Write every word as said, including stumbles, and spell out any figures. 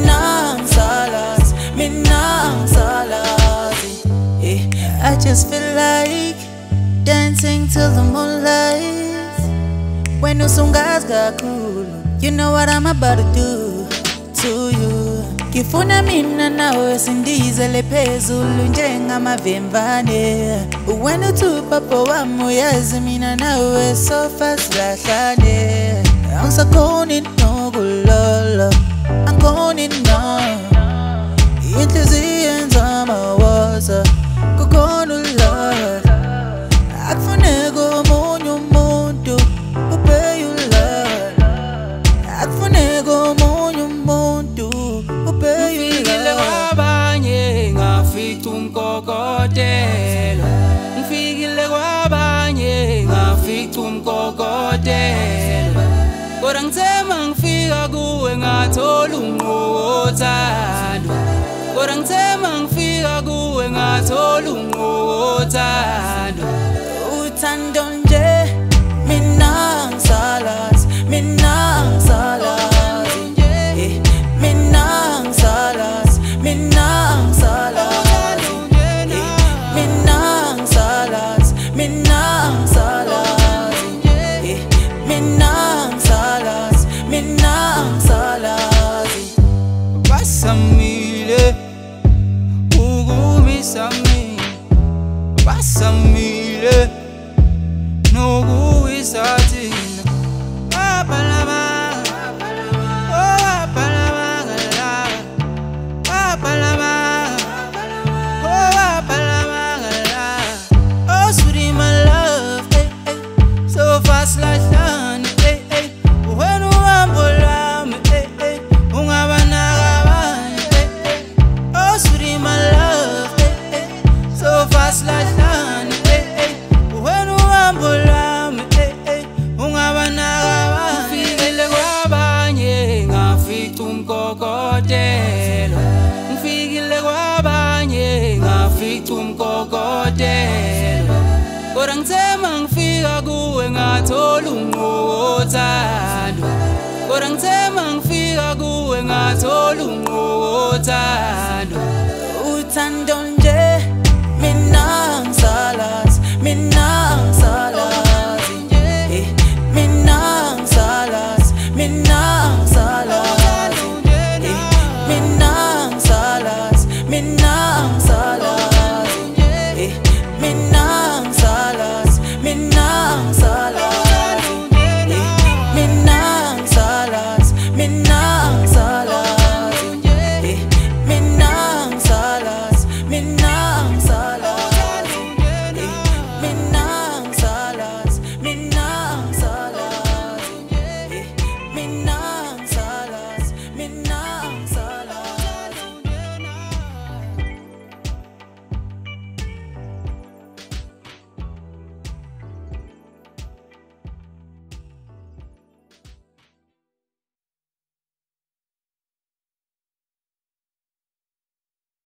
mina ngisalas, mina ngisalazi. Eh, I just feel like dancing till the moonlight. When usungazi kakhulu, you know what I'm about to do to you. Ngifuna mina nawe sindizele phezulu njengamavemvane. When uthi papa wami uyazi mina nawe so fast lahlane. Angisakhoni nokulala, angikhoni na. Inhliziyo yenza amawaza, kukhona ulala. Akufuneka omunye umuntu ubheke ulala. Akufuneka omunye umuntu ubheke ulala. Kwabanye ngafica umkokotelo, ngifikile kwabanye ngafica umkokotelo. Kodwa ngithemba ngifika kuwe ngathola unqothando. Kodwa ngithemba ngifika kuwe ngathola unqothando. Uthando nje mina ngisalas, mina ngisalas. Eh, mina ngisalas, mina ngisalas. Eh, mina ngisalas, mina ngisalas. Eh, mina ngisalas, mina ngisalas. Basamile ukumisa mina, basamile nokuwisa thina. Waphalama, oh waphalama ngala, waphalama, oh waphalama ngala. Oh sweetie my love, hey hey, so fast like sun, hey hey. When uhamba lami, hey hey, ungaba nakabani, hey hey. Oh sweetie my love, hey hey, so fast like sun, hey hey. When uhamba lami, hey hey, ungaba nakabani. Ngifikile kwabanye ngafica umkokotelo, ngifikile kwabanye ngafica umkokotelo. Kodwa ngithemba ngifika kuwe ngathola unqothando. Kodwa ngithemba ngifika kuwe ngathola unqothando. Uthando nje mina ngisalas, mina ngisalas. Eh, mina ngisalas, mina ngisalas. Eh, mina